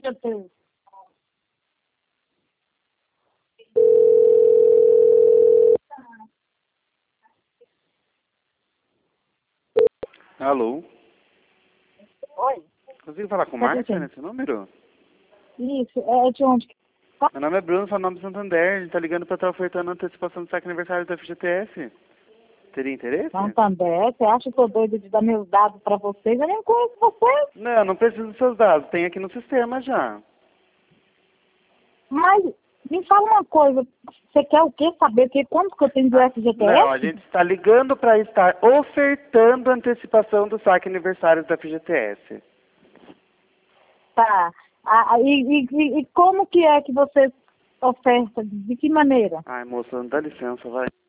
certeza. Alô? Oi? Consigo falar com o Pode Márcio ser. nesse número? Isso, é de onde? Meu nome é Bruno, sou nome do Santander. A gente tá ligando pra estar ofertando antecipação do saque aniversário da FGTS. Teria interesse? Santander, você acha que eu tô doido de dar meus dados pra vocês? Eu nem conheço vocês. Não, não preciso dos seus dados. Tem aqui no sistema já. Mas me fala uma coisa, você quer o quê? Saber o quê? Quanto que eu tenho do Não, a FGTS? gente está ligando para estar ofertando antecipação do saque aniversário da FGTS. Tá. E como que é que vocês ofertam? De que maneira? Ai, moça, dá licença, vai.